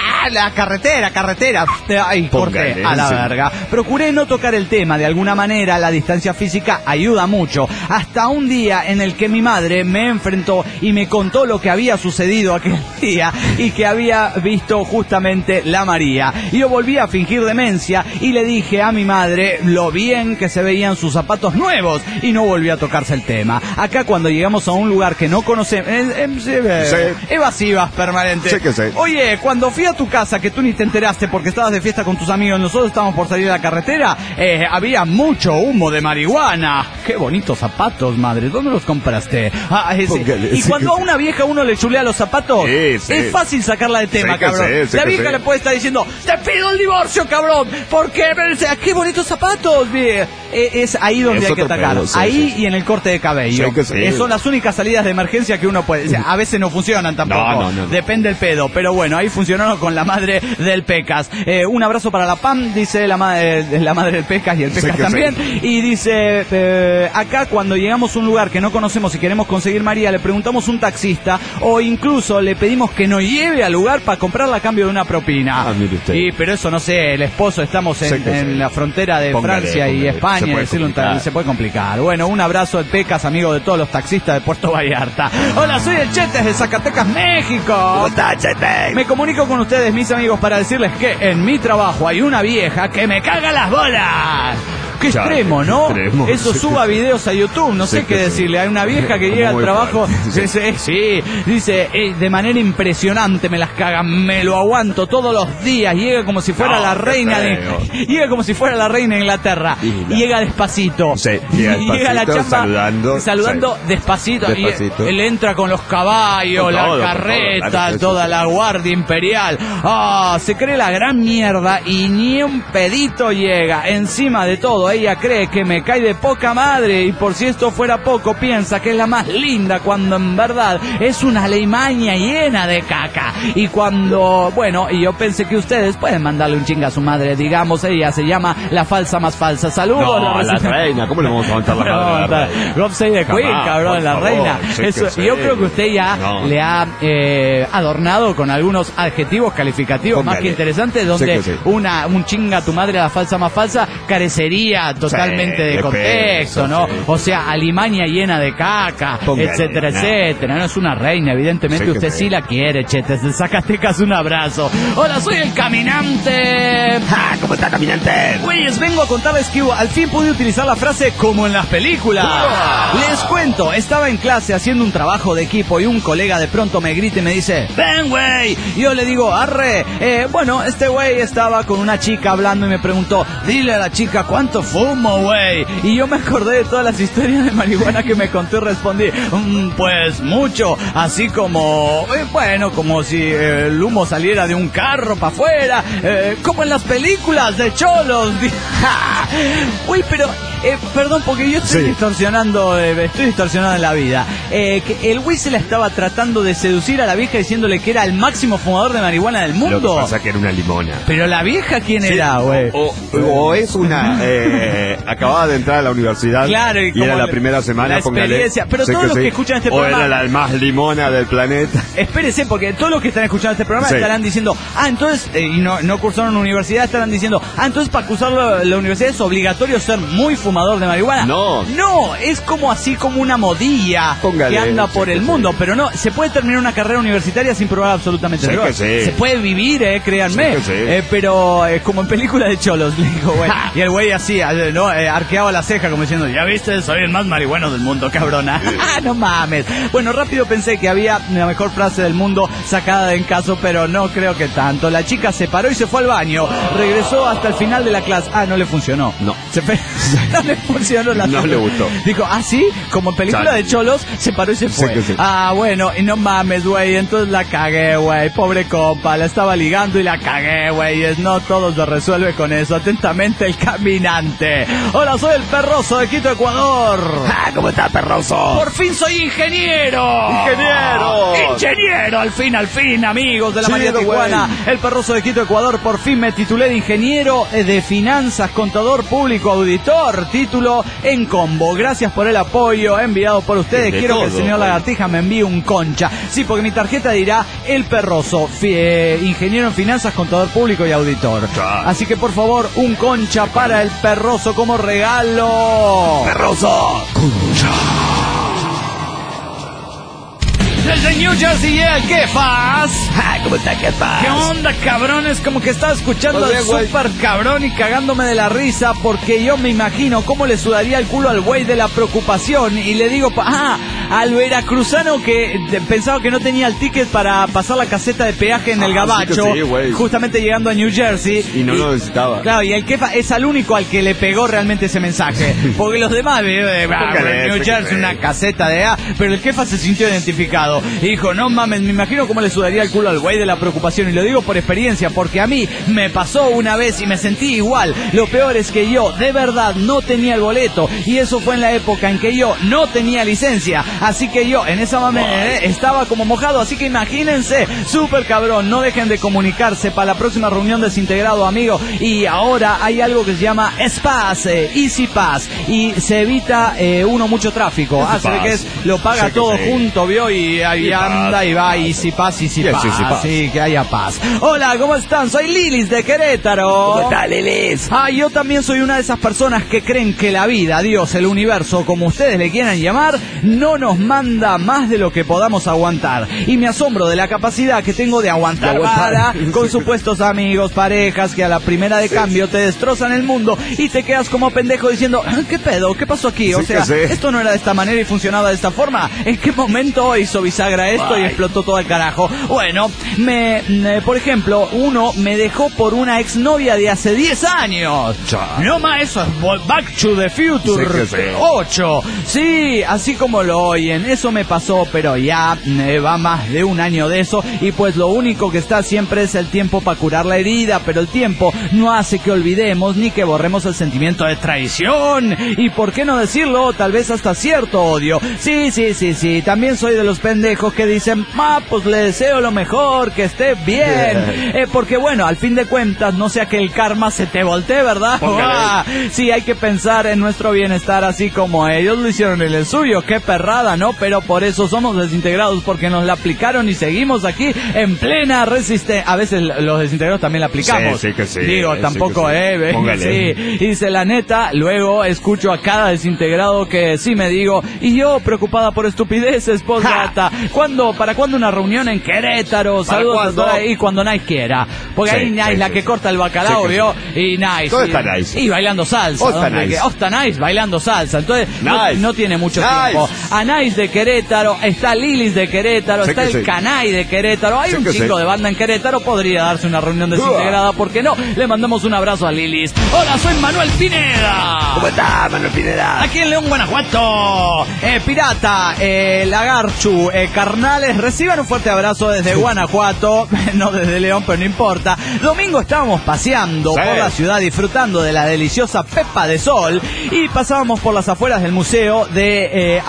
La carretera, carretera. Ay, corté Póngale, a la sí. verga. Procuré no tocar el tema. De alguna manera la distancia física ayuda mucho. Hasta un día en el que mi madre me enfrentó y me contó lo que había sucedido aquel día y que había visto justamente la María. Y yo volví a fingir demencia y le dije a mi madre lo bien que se veían sus zapatos nuevos y no volví a tocarse el tema. Acá cuando llegamos a un lugar que no conocemos, eh, eh, Sí. evasivas permanentes. Sí que sí. Oye, cuando fui a tu casa, que tú ni te enteraste porque estabas de fiesta con tus amigos, nosotros estábamos por salir a la carretera, eh, había mucho humo de marihuana. Qué bonitos zapatos, madre. ¿Dónde los compraste? Ah, ese. Póngale, Y sí cuando a que una vieja uno le chulea los zapatos, Sí, sí. es fácil sacarla de tema, Sí que cabrón. sí, sí la que vieja sí. le puede estar diciendo, te pido el divorcio, cabrón, porque qué bonitos zapatos, vie. Eh, es ahí donde Es hay que otro atacar. pedo, sí, ahí sí. y en el corte de cabello. Sí que sí. Eh, son las únicas salidas de emergencia que uno puede. O sea, a veces no funcionan tampoco. No, no, no. Depende el pedo. Pero bueno, ahí funcionaron con la madre del Pecas. Eh, un abrazo para la P A M, dice la, ma eh, la madre del Pecas y el Pecas Sí que también. sí. Y dice, eh, acá cuando llegamos a un lugar que no conocemos y queremos conseguir María, le preguntamos a un taxista o incluso le pedimos que nos lleve al lugar para comprarla a cambio de una propina. Ah, mire usted. Y, pero eso no sé, el esposo, estamos en, Sí que en sí. la frontera de Póngale, Francia y póngale. España, Se puede decirle un ta- complicar. se puede complicar. Bueno, un abrazo al Pecas, amigo de todos los taxistas de Puerto Vallarta. Hola, soy el Chetes de Zacatecas, México. ¿Cómo está, Chete? Me comunico con ustedes, mis amigos, para decirles que en mi trabajo hay una vieja que me caga las bolas. Qué Ya, extremo, ¿no? extremo. Eso Sí, suba que sí. videos a YouTube, no Sí, sé qué que sí. decirle. Hay una vieja que Como llega al muy trabajo, fuerte. dice, sí, dice, eh, de manera impresionante me las caga, me lo aguanto todos los días, llega como si fuera No, la qué reina de, feo. llega como si fuera la reina de Inglaterra, Y la- llega despacito, Sí, llega Y llega a la despacito, chamba saludando, saludando sí. despacito, Despacito. y él entra con los caballos, Con la todo, con todo, carreta, claro que sí. toda la guardia imperial, ah, se cree la gran mierda y ni un pedito llega. Encima de todo, ella cree que me cae de poca madre y por si esto fuera poco, piensa que es la más linda cuando en verdad es una alemania llena de caca. Y cuando, bueno, y yo pensé que ustedes pueden mandarle un chinga a su madre, digamos, ella se llama la falsa más falsa. Saludos. No, la reci- reina, ¿cómo le vamos a contar la madre a la reina? God save the Queen, Jamás, cabrón, por la favor, reina. sí Eso, que sí. yo creo que usted ya No. le ha eh, adornado con algunos adjetivos calificativos más Póngale. que interesantes, donde Sí que sí. una un chinga a tu madre, la falsa más falsa, carecería totalmente Sí, de de contexto, peso, ¿no? sí. O sea, Alemania llena de caca, Póngale, etcétera, no. etcétera. No es una reina, evidentemente Sí que usted sí. sí la quiere, Chetes de Zacatecas, un abrazo. Hola, soy el caminante. Ah, ¿cómo está, caminante? Güeyes, vengo a contarles que al fin pude utilizar la frase como en las películas. Les cuento, estaba en clase haciendo un trabajo de equipo y un colega de pronto me grita y me dice, ven, güey. Y yo le digo, arre. Eh, bueno, este güey estaba con una chica hablando y me preguntó, dile a la chica cuánto fumo, güey. Y yo me acordé de todas las historias de marihuana que me contó y respondí, "Mm, pues mucho, así como, eh, bueno, como si eh, el humo saliera de un carro para afuera, eh, como en las películas de cholos. Uy, pero, eh, perdón, porque yo estoy Sí. distorsionando, eh, estoy distorsionando en la vida. Eh, que el güey se la estaba tratando de seducir a la vieja diciéndole que era el máximo fumador de marihuana del Lo mundo. que pasa es que era una limona. Pero la vieja, ¿quién Sí, era, güey? O, o es una... Eh, acababa de entrar a la universidad Claro, y y como era la la- primera semana, la póngale. experiencia. Pero Sí todos los sí. que escuchan este o programa- era la más limona del planeta. Espérese, porque todos los que están escuchando este programa Sí. estarán diciendo, ah, entonces, eh, y no, no cursaron universidad, estarán diciendo, ah, entonces para cursar la, la universidad es obligatorio ser muy fumador. fumador de marihuana. No. No, es como así como una modilla Póngale, que anda por sí, el sí. mundo. Pero no, se puede terminar una carrera universitaria sin probar absolutamente Sí nada. que sí. Se puede vivir, eh, créanme. Sí que sí. Eh, pero eh, como en película de cholos, le digo, güey. Y el güey así, eh, ¿no? Eh, arqueaba la ceja como diciendo, ya viste, soy el más marihuano del mundo, cabrona. No mames. Bueno, rápido pensé que había la mejor frase del mundo sacada de en caso, pero no creo que tanto. La chica se paró y se fue al baño. Regresó hasta el final de la clase. Ah, no le funcionó. No. Se fe... no le funcionó la No le gustó. Dijo, ah, sí, como en película de cholos, se paró y se fue. Sí que sí. Ah, bueno, y no mames, güey. Entonces la cagué, güey. Pobre compa, la estaba ligando y la cagué, güey. No todo se resuelve con eso. Atentamente, el caminante. Hola, soy el Perroso de Quito, Ecuador. Ah, ¿cómo está, Perroso? Por fin soy ingeniero. ¡Ingeniero! Ingeniero, al fin, al fin, amigos de la Sí, María güey. Tijuana. El Perroso de Quito, Ecuador. Por fin me titulé de ingeniero de finanzas, contador público, auditor. Título en combo. Gracias por el apoyo enviado por ustedes. De Quiero todo, que el señor güey. Lagartija me envíe un concha. Sí, porque mi tarjeta dirá el Perroso, fi- eh, ingeniero en finanzas, contador público y auditor. Claro. Así que por favor, un concha para el Perroso como regalo. Perroso. Desde New Jersey, yeah, ¿qué fas? Ah, ¿cómo está, qué pasa? ¿Qué onda, cabrones? Como que estaba escuchando Pues al bien, güey. super cabrón y cagándome de la risa porque yo me imagino cómo le sudaría el culo al güey de la preocupación y le digo, pa- ah, al veracruzano que de- pensaba que no tenía el ticket para pasar la caseta de peaje en el Ah, gabacho, sí que sí, güey. justamente llegando a New Jersey. Y no lo necesitaba. Claro, y el Kefa es al único al que le pegó realmente ese mensaje. Porque los demás, eh, ah, Póngale New ese, Jersey, que una sí. caseta de A, pero el Kefa se sintió identificado. Y dijo, no mames, me imagino cómo le sudaría el culo al güey de la preocupación. Y lo digo por experiencia, porque a mí me pasó una vez y me sentí igual. Lo peor es que yo, de verdad, no tenía el boleto. Y eso fue en la época en que yo no tenía licencia. Así que yo, en esa manera, eh, estaba como mojado. Así que imagínense, súper cabrón, no dejen de comunicarse para la próxima reunión desintegrado, amigo. Y ahora hay algo que se llama S-Pass, eh, Easy Pass. Y se evita eh, uno mucho tráfico. Ah, se ve que es, lo paga Sí que todo sí. junto, vio, y ahí Y anda paz, y va, paz. Easy Pass, Easy Yes, Pass. Easy Pass. Sí, que haya paz. Hola, ¿cómo están? Soy Lilis de Querétaro. ¿Cómo está, Lilis? Ah, yo también soy una de esas personas que creen que la vida, Dios, el universo, como ustedes le quieran llamar, no nos manda más de lo que podamos aguantar. Y me asombro de la capacidad que tengo de aguantar, De aguantar. vara con supuestos amigos, parejas que a la primera de cambio te destrozan el mundo y te quedas como pendejo diciendo, ¿qué pedo? ¿Qué pasó aquí? O Sí sea, que sí. esto no era de esta manera y funcionaba de esta forma. ¿En qué momento hizo bisagra esto y Ay. explotó todo el carajo? Bueno, me, me- por ejemplo, uno me dejó por una exnovia de hace diez años. Cha. No más, eso es Vol- Back to the Future Sí que sí. ocho. Sí, así como lo oyen, eso me pasó, pero ya eh, va más de un año de eso y pues lo único que está siempre es el tiempo para curar la herida, pero el tiempo no hace que olvidemos ni que borremos el sentimiento de traición y por qué no decirlo, tal vez hasta cierto odio. Sí, sí, sí, sí, también soy de los pendejos que dicen, ah, pues le deseo lo mejor, que esté bien, eh, porque bueno, al fin de cuentas, no sea que el karma se te voltee, ¿verdad? Póngale. Ah, sí, hay que pensar en nuestro bienestar así como ellos lo hicieron en el suyo, qué perrada, ¿no? Pero por eso somos desintegrados, porque nos la aplicaron y seguimos aquí en plena resistencia. A veces los desintegrados también la aplicamos. Sí, sí que sí. Digo, Sí tampoco, que sí. eh, ve, Póngale. sí. Y dice, la neta, luego escucho a cada desintegrado que sí me digo, y yo preocupada por estupideces, postdata. ¿Cuándo, para cuándo una reunión en Querétaro? ¿Para Saludos a cuándo? toda- y cuando Nice quiera. Porque Sí, ahí Nice, sí, la sí, que sí. corta el bacalao, Sí que ¿vio? Y Nice. ¿Dónde y- está Nice? Y bailando salsa. ¿Dónde está ¿dónde Nice? que- oh, está Nice bailando salsa. Entonces, no, Nice. no tiene mucho Nice. tiempo. A Nice de Querétaro, está Lilis de Querétaro, Sí está que el sí. Canay de Querétaro. Hay Sí un que chico sí. de banda en Querétaro, podría darse una reunión desintegrada, ¿por qué no? Le mandamos un abrazo a Lilis. Hola, soy Manuel Pineda. ¿Cómo está, Manuel Pineda? Aquí en León, Guanajuato. Eh, Pirata, eh, Lagarchu, eh, carnales, reciban un fuerte abrazo desde Guanajuato. No desde León, pero no importa. Domingo estábamos paseando Sí. por la ciudad, disfrutando de la deliciosa pepa de sol. Y pasábamos por las afueras del museo de eh, Ahondi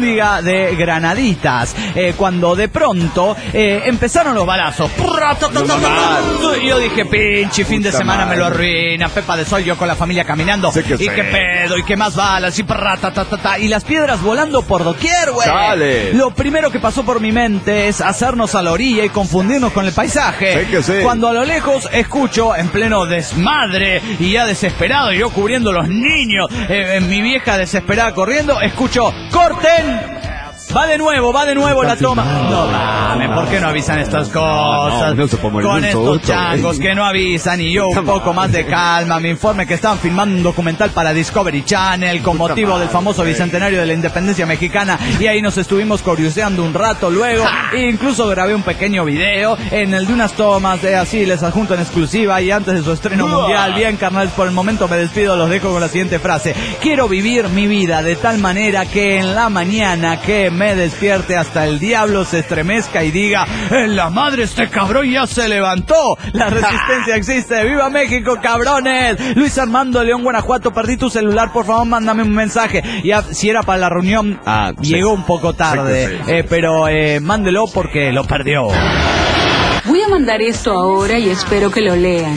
lluvia de granaditas, eh, cuando de pronto eh, empezaron los balazos. Y yo dije, pinche fin de semana me lo arruina, Pepa de Sol, yo con la familia caminando, sé que y sé. qué pedo, y qué más balas, y y las piedras volando por doquier, güey. Lo primero que pasó por mi mente es hacernos a la orilla y confundirnos con el paisaje. Sé que sé. Cuando a lo lejos escucho, en pleno desmadre y ya desesperado, yo cubriendo los niños, eh, en mi vieja desesperada corriendo, escucho, ¡corten! Va de nuevo, va de nuevo la toma. No mames, ¿por qué no avisan estas cosas? No, no se puede morir Con un estos susto, changos eh. que no avisan, y yo un poco más de calma. Me informe que estaban filmando un documental para Discovery Channel con Puta motivo madre, del famoso eh. bicentenario de la independencia mexicana, y ahí nos estuvimos curioseando un rato luego. E incluso grabé un pequeño video en el de unas tomas de así, les adjunto en exclusiva, y antes de su estreno mundial. Bien, carnales, por el momento me despido, los dejo con la siguiente frase. Quiero vivir mi vida de tal manera que en la mañana que me despierte hasta el diablo se estremezca y diga, en la madre este cabrón ya se levantó. La resistencia existe. ¡Viva México, cabrones! Luis Armando, León, Guanajuato, perdí tu celular, por favor mándame un mensaje. Ya, si era para la reunión, Ah, llegó sí. un poco tarde, Sí, sí, sí. eh, pero eh, mándelo porque lo perdió. Voy a mandar esto ahora y espero que lo lean.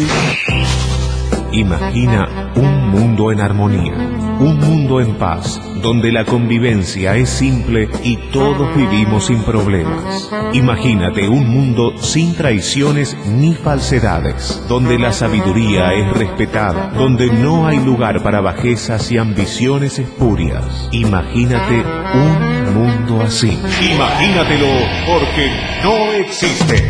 Imagina un mundo en armonía, un mundo en paz, donde la convivencia es simple y todos vivimos sin problemas. Imagínate un mundo sin traiciones ni falsedades, donde la sabiduría es respetada, donde no hay lugar para bajezas y ambiciones espurias. Imagínate un mundo así. Imagínatelo, porque no existe.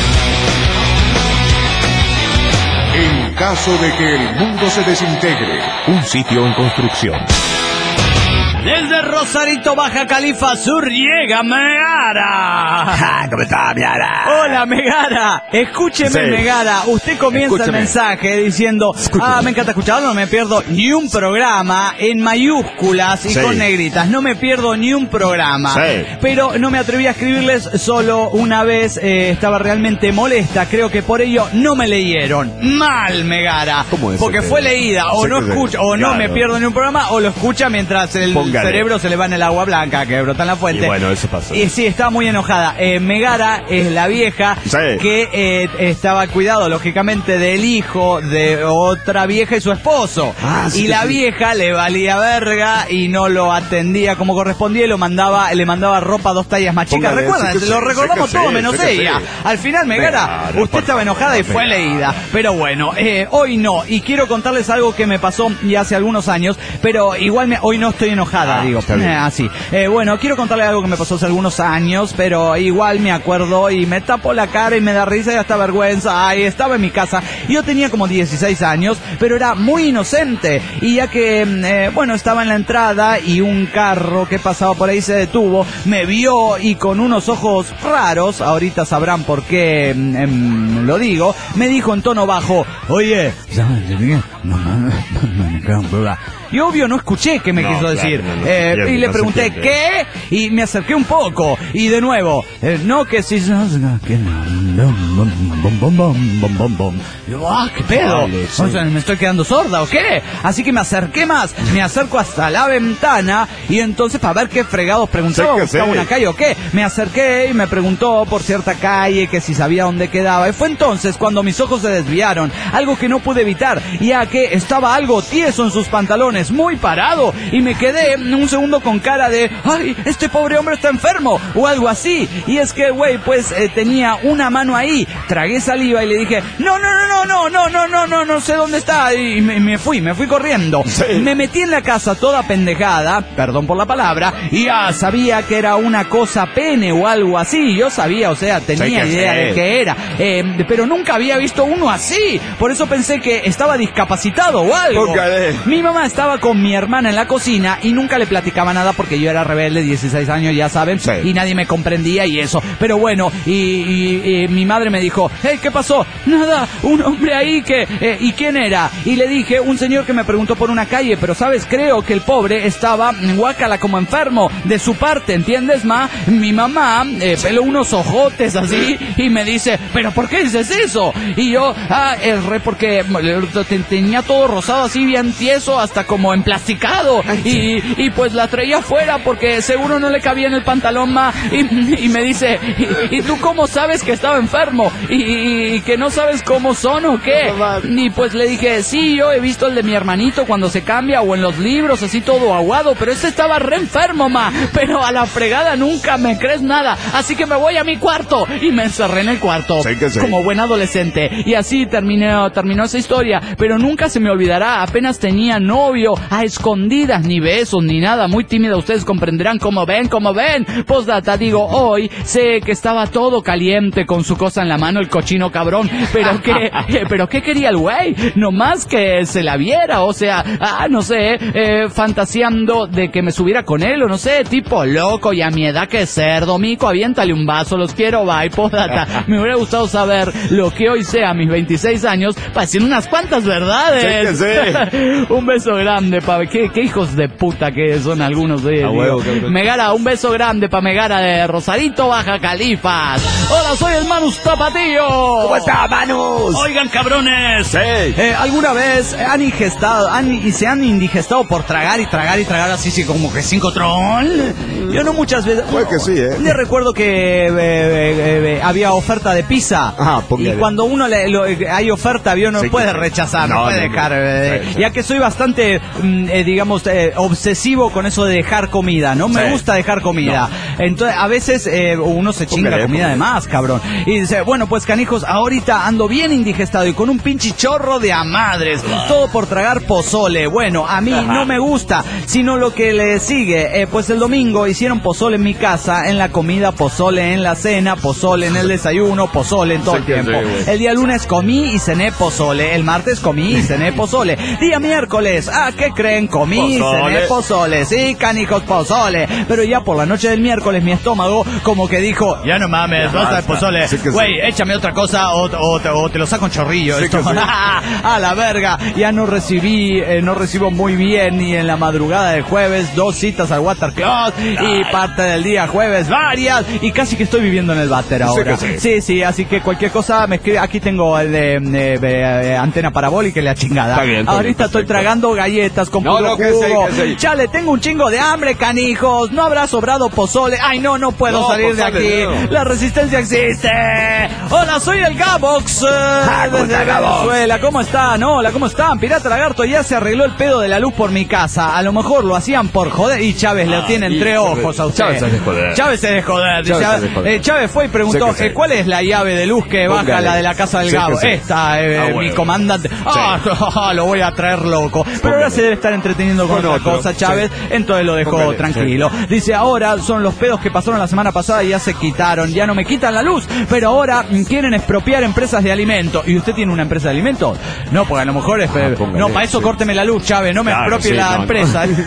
En caso de que el mundo se desintegre, un sitio en construcción. Desde Rosarito, Baja Califa Sur, llega Megara. ¿Cómo está, Megara? Hola, Megara. Escúcheme, Sí. Megara. Usted comienza Escúcheme. el mensaje diciendo, Escúcheme. ah, me encanta escucharlo, no me pierdo ni un programa, en mayúsculas y Sí. con negritas. No me pierdo ni un programa. Sí. Pero no me atreví a escribirles solo una vez. Eh, estaba realmente molesta. Creo que por ello no me leyeron. Mal, Megara. ¿Cómo es Porque ese? fue leída. O Sé no que sí. escucha, o no Claro. me pierdo ni un programa, o lo escucha mientras el Póngale. cerebro se le va en el agua blanca que brota en la fuente. Y bueno, eso pasó. Y sí, estaba muy enojada. Eh, Megara es la vieja Sí. que eh, estaba cuidado, lógicamente, del hijo de otra vieja y su esposo. Ah, sí y que la sí. vieja le valía verga y no lo atendía como correspondía y lo mandaba, le mandaba ropa dos tallas más chicas. Póngale, Recuerdan, sí que lo sí, recordamos sí que todo sí, menos sí que ella. sí. Al final, Megara, Megara, usted por estaba favor, enojada y fue Megara. leída. Pero bueno, eh, hoy no. Y quiero contarles algo que me pasó ya hace algunos años, pero igual me, hoy no estoy enojada, Ah, digo. está bien. Eh, así. Eh, bueno, quiero contarle algo que me pasó hace algunos años, pero igual me acuerdo y me tapo la cara y me da risa y hasta vergüenza. Ay, estaba en mi casa. Yo tenía como dieciséis años, pero era muy inocente. Y ya que, eh, bueno, estaba en la entrada y un carro que pasaba por ahí se detuvo, me vio y con unos ojos raros, ahorita sabrán por qué em, lo digo, me dijo en tono bajo, oye, y obvio no escuché qué me No, quiso claro, decir. no, no Eh, se entiende, y le no se pregunté, entiende. ¿qué? Y me acerqué un poco. Y de nuevo, eh, no que si... que no, bom, bom, bom, bom, bom, bom. Y yo, ah, ¿qué pedo? Vale, sí. O sea, ¿me estoy quedando sorda o qué? Así que me acerqué más, me acerco hasta la ventana y entonces para ver qué fregados preguntaba, Sí que buscaba sí. una calle o qué. Me acerqué y me preguntó por cierta calle, que si sabía dónde quedaba. Y fue entonces cuando mis ojos se desviaron, algo que no pude evitar, ya que estaba algo tieso en sus pantalones, muy parado. Y me quedé un segundo con cara de, ay, este pobre hombre está enfermo, o algo así. Y es que, güey, pues eh, tenía una mano ahí. Tragué saliva y le dije, no, no, no, no, no, no, no, no, no, no sé dónde está. Y me, me fui, me fui corriendo. Sí. Me metí en la casa toda pendejada, perdón por la palabra, y ya sabía que era una cosa pene o algo así. Yo sabía, o sea, tenía Sí que idea sí. de qué era. Eh, pero nunca había visto uno así. Por eso pensé que estaba discapacitado o algo. Póngale. Mi mamá estaba con mi hermana en la cocina y nunca le platicaba nada porque yo era rebelde, dieciséis años, ya saben, Sí. y nadie me comprendía y eso. Pero bueno, y, y- y mi madre me dijo, hey, ¿qué pasó? Nada, un hombre ahí que... eh, ¿y quién era? Y le dije, un señor que me preguntó por una calle, pero sabes, creo que el pobre estaba mm, guácala como enfermo de su parte, ¿entiendes, ma? Mi mamá eh, peló unos ojotes así y me dice, ¿pero por qué dices eso? Y yo, ah, el re porque mm, te- tenía tenía todo rosado así bien tieso, hasta como emplasticado, y, y pues la traía fuera porque seguro no le cabía en el pantalón más, y, y me dice, ¿y, ¿y tú cómo sabes que estaba enfermo? ¿Y, y que no sabes cómo son o qué? Y pues le dije, sí, yo he visto el de mi hermanito cuando se cambia, o en los libros, así todo aguado, pero este estaba re enfermo, ma, pero a la fregada nunca me crees nada, así que me voy a mi cuarto, y me encerré en el cuarto, sí que sí, como buen adolescente, y así terminó, terminó esa historia, pero nunca se me olvidará, apenas tenía novio, a escondidas, ni besos, ni nada, muy tímida, ustedes comprenderán, como ven, como ven, postdata, digo, hoy sé que estaba todo caliente con su cosa en la mano, el cochino cabrón, pero que, pero qué quería el güey, nomás que se la viera, o sea, ah, no sé, eh, fantaseando de que me subiera con él, o no sé, tipo loco, y a mi edad que cerdo, mico, aviéntale un vaso, los quiero, bye, postdata, me hubiera gustado saber lo que hoy sea a mis veintiséis años, para decir unas cuantas verdades. Sí, sí. Un beso grande, pa, qué, qué hijos de puta que son algunos de ellos. Huevo, Megara, un beso grande pa' Megara de Rosarito, Baja Califas. Hola, soy el Manus Tapatío. ¿Cómo está, Manus? Oigan, cabrones. Sí. Eh, ¿Alguna vez han ingestado, han, y se han indigestado por tragar y tragar y tragar así, sí, como que cinco troll? Yo no muchas veces. Puede que sí, ¿eh? Le recuerdo que eh, eh, eh, había oferta de pizza. Ajá, y cuando uno le, lo, hay oferta, yo no sí, puede rechazar, no, no puede no, dejar. No. Eh, sí, sí. Ya que soy bastante, eh, digamos, eh, obsesivo con eso de dejar comida, ¿no? Me sí. gusta dejar comida. No. Entonces, a veces eh, uno se chinga Póngale, comida de más, cabrón. Y dice, bueno, pues canijos, ahorita ando bien indigestado y con un pinche chorro de a madres. Todo por tragar pozole. Bueno, a mí no me gusta, sino lo que le sigue. Eh, pues el domingo hicieron pozole en mi casa, en la comida pozole, en la cena pozole, en el desayuno pozole, en todo el tiempo. El día lunes comí y cené pozole. El martes comí y cené pozole. Día miércoles, ¿ah, qué creen? Comí y cené pozole. Sí, canijos, pozole. Pero ya por la noche del miércoles mi estómago como que dijo, ya no mames, basta de pozole. Güey, sí. échame otra cosa o, o, o te lo saco en chorrillo. Sí esto. Sí. A la verga. Ya no recibí, eh, no recibo muy bien ni en la madrugada del jueves dos citas al Watercloset y parte del día jueves varias y casi que estoy viviendo en el váter ahora. Sí, sí. sí, sí, así que cualquier cosa me escribe. Aquí tengo el de eh, eh, antena parabólica y la chingada. Está bien, está Ahorita bien, estoy tragando galletas con no, puro no, jugo. Que sí, que sí. Chale, tengo un chingo de hambre, canijos. No habrá sobrado pozole. Ay, no, no puedo no, salir pozole, de aquí. No. La resistencia existe. Hola, soy el Gabox. Ah, desde Venezuela. ¿Cómo están? Hola, ¿cómo están? Pirata Lagarto ya se arregló el pedo de la luz por mi casa. A lo mejor lo hacían por joder. Y Chávez ah, le tiene entre ojos a usted. Chávez es de joder. Chávez es de joder. Chávez, Chávez, es de joder. Eh, Chávez fue y preguntó, eh, ¿cuál es la llave de luz que baja Póngale. la de la casa del sí, Gabo? Sí. Esta, eh, ah, bueno. mi comandante. Ah, sí. Lo voy a traer loco. Pero Póngale. ahora se debe estar entreteniendo con, con otra otro. cosa, Chávez. Sí. Entonces lo dejó Póngale. tranquilo. Sí. Dice, ahora son los pedos que pasaron la semana pasada y ya se quitaron. Ya no me quitan la luz. Pero ahora quieren expropiar empresas de alimentos. ¿Y usted tiene una empresa de alimentos? No, porque a lo mejor es... Ah, no, para eso sí. córteme la luz, Chávez. No me claro, expropie sí, la no, empresa. No.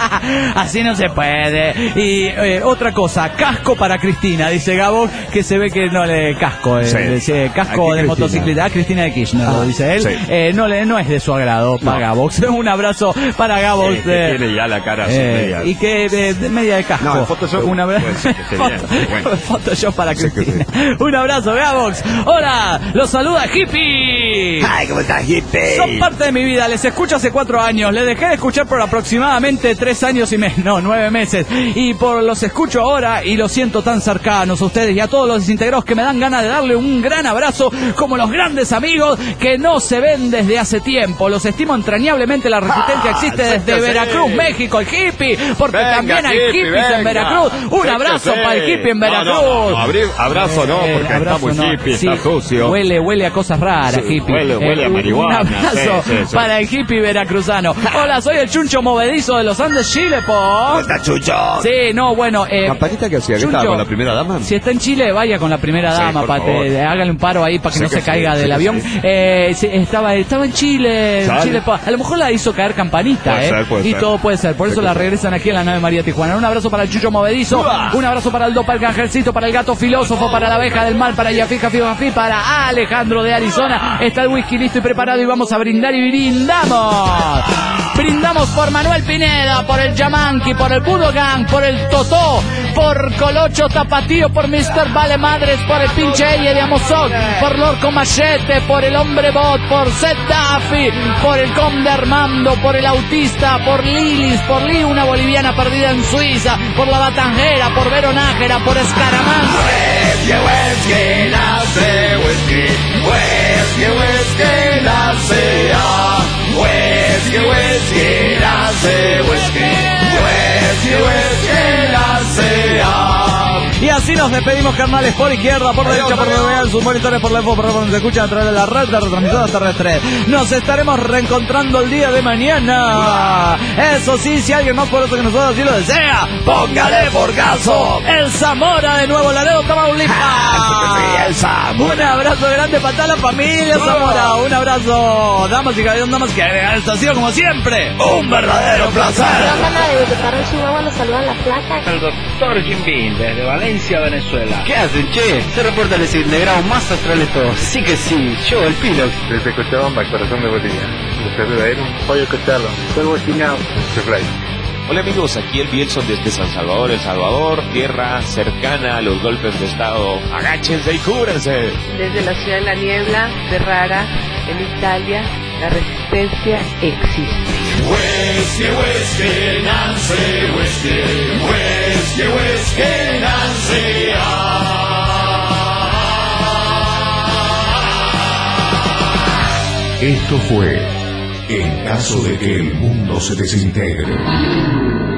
Así no se puede. Y eh, otra cosa, casco para Cristina. Dice Gabo que se ve que no le casco. Eh, sí. dice, casco de motocicleta. Ah, Cristina de Kirchner, ah, dice él. Sí. Eh, no, le, no es de su agrado para no. Gabo. Un abrazo para Gabo. Sí, eh, tiene ya la cara eh, media. Y que eh, de media de casco. No, Photoshop. Un abrazo. Bueno. Photoshop para Cristina. Sí, sí. Un abrazo, Gabox. Hola, los saluda Hippie. Ay, ¿cómo estás, Hippie? Son parte de mi vida. Les escucho hace cuatro años. Les dejé de escuchar por aproximadamente tres años y meses. No, nueve meses. Y por los escucho ahora y los siento tan cercanos a ustedes y a todos los desintegrados que me dan ganas de darle un gran abrazo como los grandes amigos que no se ven desde hace tiempo. Los estimo entrañablemente. La resistencia existe ah, desde Veracruz, México, el hippie, porque venga, también hay hippie, hippies venga. en Veracruz. Un sí, abrazo para el hippie en Veracruz. No, no, no, abrir, abrazo no, porque eh, está muy no. hippie, sí, está sucio. Huele, huele a cosas raras, sí, hippie. Huele, huele eh, a marihuana. Un abrazo sí, sí, sí. para el hippie veracruzano. Hola, soy el Chuncho Movedizo de los Andes, Chile, po. ¿Cómo está, Chucho? Sí, no, bueno. Eh, ¿Campanita que hacía? ¿Qué estaba con la primera dama? Si está en Chile, vaya con la primera dama, sí, para te, hágale un paro ahí para que sí, no que se sí, caiga sí, del sí, avión. Sí. Eh, sí, estaba, estaba en Chile, en Chile, a lo mejor la hizo caer Campanita, puede eh. Ser, puede y ser. todo puede ser. Por eso la regresan aquí en la nave María Tijuana. Un abrazo para el Chucho Movedizo, ¡Uah! un abrazo para el Dopalcangercito, para el Gato Filósofo, para la Abeja del Mal, para Yafija Fibafi, para Alejandro de Arizona. Está el whisky listo y preparado y vamos a brindar y brindamos. Brindamos por Manuel Pineda, por el Yamanqui, por el Budogan, por el Totó, por Colocho Tapatío, por mister Vale Madres, por el pinche Eye de Amozoc, por Lorco Machete, por el Hombre Bot, por Seth Duffy, por el Conde Armando, por el Autista, por Lilis, por Lee, una boliviana perdida en Suiza, por la Batanjera, por Vero Nájera, por Escaramán. Whisky, whisky, nace whisky, whisky, whisky, nace ah. Whisky, whisky, nace whisky, whisky, whisky, nace ah. Y así nos despedimos, carnales, por izquierda, por derecha, por derecha, sus monitores, por la info, por donde se escuchan a través de la red de retransmisoras terrestres. Nos estaremos reencontrando el día de mañana. Eso sí, si alguien más poderoso que nosotros así lo desea, póngale por caso el Zamora de Nuevo Laredo, Tamaulipas. Un abrazo grande para toda la familia Zamora. Un abrazo, damas y caballeros, damas que esto ha sido como siempre un verdadero placer. Nos saludan la placa. El doctor Jim Bean desde Valencia, Venezuela. ¿Qué hacen, che? Se reporta el desintegrado más astral de todos. Sí que sí, yo, el Pilox. Desde Cochabamba, corazón de Bolivia. Desde Verdadero, Pollo Cochalo. Polvo Chinao. Fly. Hola amigos, aquí el Bielson desde San Salvador, El Salvador, tierra cercana a los golpes de estado. Agáchense y cúbranse. Desde la ciudad de la niebla, Ferrara, en Italia, la resistencia existe. Whisky, whisky, Nancy, whisky, whisky, whisky, Nancy, ah. Esto fue En caso de que el mundo se desintegre.